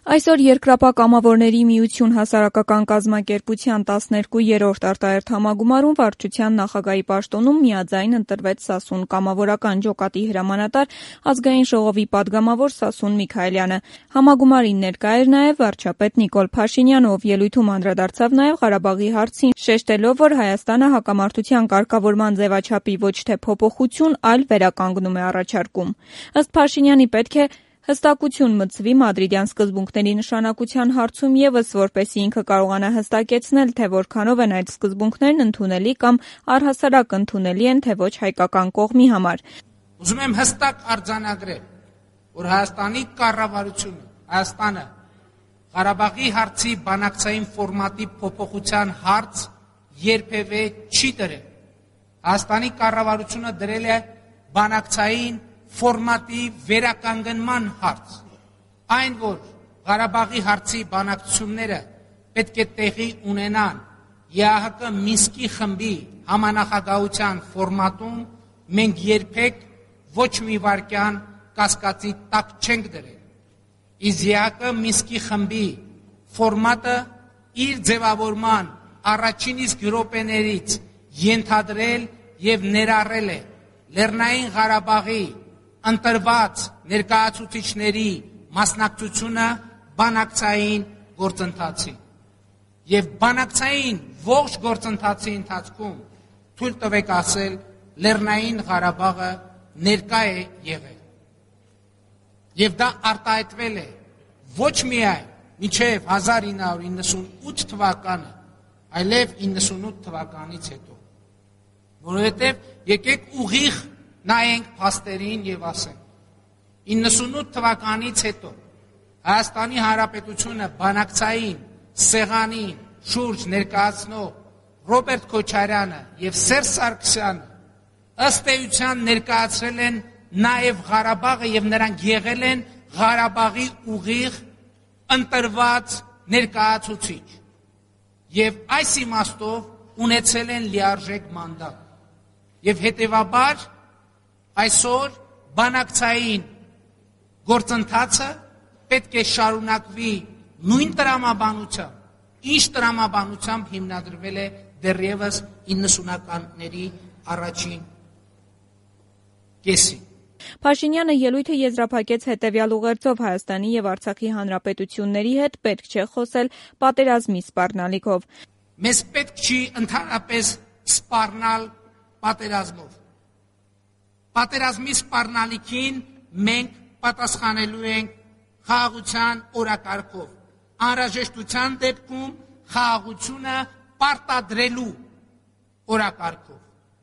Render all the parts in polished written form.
Այսօր Երկրապահ կամավորների միություն հասարակական կազմակերպության 12-րդ արտահերթ համագումարում վարչության նախագահի պաշտոնում միաձայն ընտրվեց Սասուն կամավորական ջոկատի հրամանատար ազգային ժողովի պատգամավոր Սասուն Միքայելյանը։ Համագումարին ներկա էր նաև վարչապետ Նիկոլ Փաշինյանը, ով ելույթում անդրադարձավ նաև Ղարաբաղի հարցին, շեշտելով, որ Հայաստանը հակամարտության կարգավորման ձևաչափի ոչ թե փոփոխություն, այլ վերականգնում է առաջարկում։ Ըստ Փաշինյանի պետք է հստակություն մտցվի մադրիդյան սկզբունքների նշանակության հարցում ևս, որպեսզի ինքը կարողանա հստակեցնել, թե որքանով են այդ սկզբունքներն ընդունելի կամ առհասարակ ընդունելի են, թե ոչ հայկական կողմի համար։ Ուզում եմ հստակ արձանագրել, որ Հայաստանի կառավարությունը, Հայաստանը Ղարաբաղի հարցի բանակցային ֆորմատի փոփոխության հարց երբևէ չի դրել։ Հայաստանի կառավարությունը դրել է բանակցային ֆորմատի վերականգնման հարց, այն որ Ղարաբաղի հարցի բանակցությունները պետք է տեղի ունենան ԵԱՀԿ Մինսկի խմբի համանախագահության ֆորմատում, մենք երբեք ոչ մի վայրկյան կասկածի տակ չենք դրել։ Իսկ ԵԱՀԿ Մինսկի խմբի ֆորմատը իր ձևավորման առաջին իսկ րոպեներից ենթադրել եւ ներառել է Լեռնային Ղարաբաղի ընտրված ներկայացուցիչների մասնակցությունը բանակցային գործընթացին։ Եվ բանակցային ողջ գործընթացի ընթացքում թույլ տվեք ասել, Լեռնային Ղարաբաղը ներկա է եղել։ Եվ դա արտահայտվել է ոչ միայն մինչև 1998 թվականը, այլև 98 թվականից հետո։ Որովհետև եկեք ուղիղ նայենք փաստերին եւ ասենք 98 թվականից հետո Հայաստանի Հանրապետությունը բանակցային սեղանին շուրջ ներկայացնող Ռոբերտ Քոչարյանը եւ Սերժ Սարգսյանը ըստ էության ներկայացրել են նաեւ Ղարաբաղը եւ նրանք եղել են Ղարաբաղի ուղիղ ընտրված ներկայացուցիչ եւ այս իմաստով ունեցել են լիարժեք մանդատ եւ հետեւաբար այսօր բանակցային գործընթացը պետք է շարունակվի նույն տրամաբանությամբ, ինչ տրամաբանությամբ հիմնադրվել է դեռևս 90-ականների առաջին կեսին։ Փաշինյանը ելույթը եզրափակեց հետևյալ ուղերձով Հայաստանի եւ Արցախի հանրապետությունների հետ պետք չէ խոսել պատերազմի սպառնալիքով։ Մեզ պետք չի ընդհանրապես սպառնալ պատերազմով։ Պատերազմի սպառնալիքին մենք պատասխանելու ենք խաղաղության օրակարգով, անհրաժեշտության դեպքում խաղաղությունը պարտադրելու օրակարգով։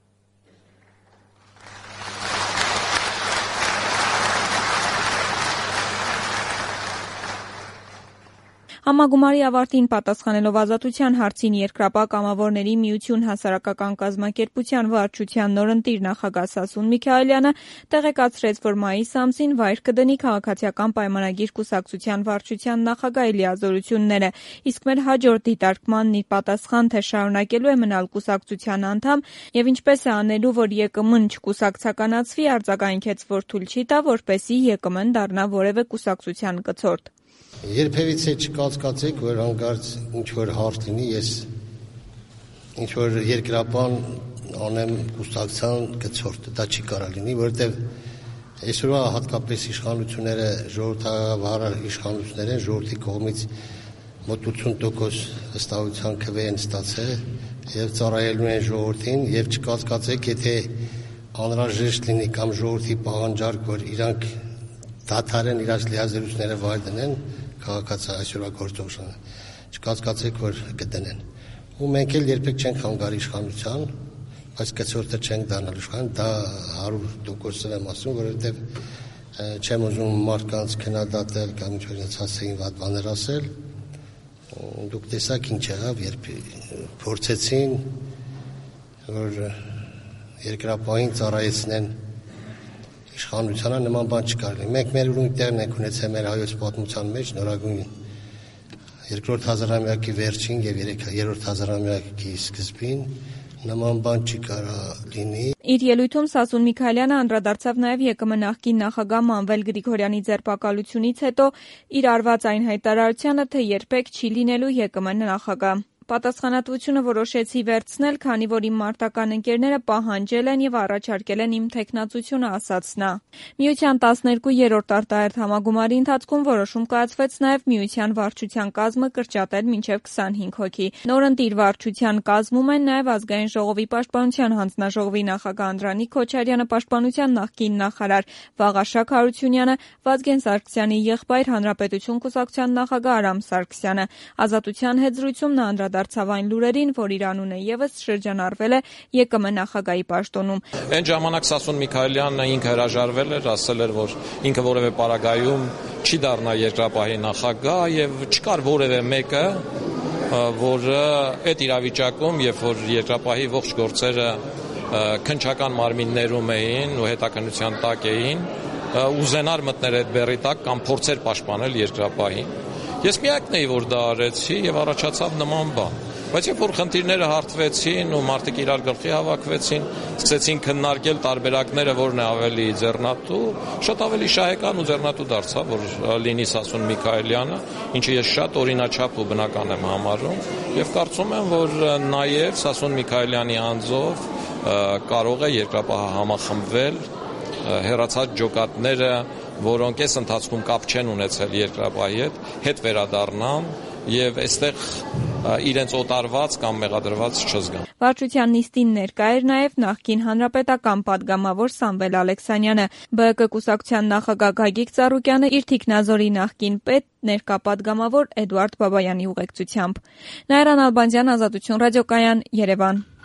Համագումարի ավարտին պատասխանելով ազատության հարցին Երկրապահ կամավորների միություն հասարակական կազմակերպության վարչության նորընտիր նախագահ Սասուն Միքայելյանը տեղեկացրեց, որ մայիս ամսին վայր կդնի քաղաքացիական պայմանագիր կուսակցության վարչության նախագահի լիազորությունները, իսկ մեր հաջորդ դիտարկմանն ի պատասխան թե շարունակելու է մնալ կուսակցության անդամ եւ ինչպես է անելու, որ ԵԿՄ-ն չկուսակցականացվի, արձագանքեց, որ թույլ չի տա, որպեսզի ԵԿՄ-ն դառնա որևէ կուսակցության կցորդ։ Երբևիցե չկասկածեք, որ հանկարծ ինչ-որ հարց լինի, ես ինչ-որ երկրապահ անեմ կուսակցության գծորդ, դա չի կարող լինի, որովհետև այսօրվա հատկապես իշխանությունները, ժողովրդավար իշխանությունները ժողովրդի կողմից մոտ 80% հստակության քվե են ստացել եւ ծառայելու են ժողովրդին եւ չկասկածեք, եթե անհրաժեշտ լինի կամ ժողովրդի պահանջարկ, որ իրանք դադարեն իրաց լիազորությունները վայր դնեն քաղաքացի այսօրվա գործողությունը, չկասկածեք, որ կդնեն։ Ու մենք էլ երբեք չենք հանգար իշխանության, բայց կցորդը չենք դառնալ իշխան, դա 100% եմ ասում, որովհետև չեմ ուզում մարդկանց քննադատել կամ ինչ-որ ասացին վատ բաներ ասել։ Դուք տեսաք ինչ եղավ, երբ փորձեցին, որ երկրապահին ծառայեցնեն իշխանությանը, նման բան չկար լինի։ Մենք մեր ուրույն տեղն ենք ունեցել մեր հայոց պատմության մեջ նորագույն երկրորդ հազարամյակի վերջին եւ երրորդ հազարամյակի սկզբին նման բան չի կարա լինի։ Իր ելույթում Սասուն Միքայելյանը անդրադարձավ նաև ԵԿՄ նախկին նախագահ Մանվել Գրիգորյանի ձերբակալությունից հետո իր արված այն հայտարարությանը, թե երբեք չի լինելու ԵԿՄ նախագահ։ Պատասխանատվությունը որոշեցի վերցնել, քանի որ իմ մարտական ընկերները պահանջել են եւ առաջարկել են իմ թեկնածությունը, ասաց նա։ Միության 12-րդ արտահերթ համագումարի ընթացքում որոշում կայացվեց նաև Միության վարչության կազմը կրճատել մինչև 25 հոգի։ Նորընտիր վարչության կազմում են նաև Ազգային ժողովի պաշտպանության հանձնաժողովի նախագահ Անդրանիկ Քոչարյանը, պաշտպանության նախկին նախարար Վաղարշակ Հարությունյանը, Վազգեն Սարգսյանի եղբայր Հանրապետություն կուսակցության նախագահ Արամ Սարգսյանը։ Ազատության հետ զրույցում նա անդրադարձավ այն լուրերին, որ իր անունը եւս շրջանառվել է ԵԿՄ նախագահի պաշտոնում։ Այն ժամանակ Սասուն Միքայելյանը ինքը հրաժարվել էր, ասել էր, որ ինքը որևէ պարագայում չի դառնա երկրապահի նախագահ եւ չկար որևէ մեկը, որը այդ իրավիճակում, երբ որ երկրապահի ողջ գործերը քննչական մարմիններում էին ու հետաքննության տակ էին, ուզենար մտներ այդ բեռի տակ կամ փորձեր պաշտպանել երկրապահին։ Ես միակն էի, որ դա արեցի եւ առաջացավ նման բան։ Բայց երբ որ խնդիրները հարթվեցին ու մարդիկ իրար գլխի հավաքվեցին, սկսեցին քննարկել տարբերակները, որն է ավելի ձեռնատու, շատ ավելի շահեկան ու ձեռնատու դարձավ, որ լինի Սասուն Միքայելյանը, ինչը ես շատ օրինաչափ ու բնական եմ համարում եւ կարծում եմ, որ նաեւ Սասուն Միքայելյանի անձով կարող է երկրապահը համախմբվել, հեռացած ջոկատները, որոնք այս ընթացքում կապ չեն ունեցել երկրապահի հետ վերադառնան եւ այստեղ իրենց օտարված կամ մեղադրված չզգան։ Վարչության նիստին ներկա էր նաև նախկին հանրապետական падգամավոր Սամվել Ալեքսանյանը, ԲՀԿ կուսակցության նախագահ Գագիկ Ծառուկյանը իր թիկնազորի նախկին պետ ներկա падգամավոր Էդուարդ Բաբայանի ուղեկցությամբ։ Նաիրա Նալբանդյան, Ազատություն ռադիոկայան, Երևան։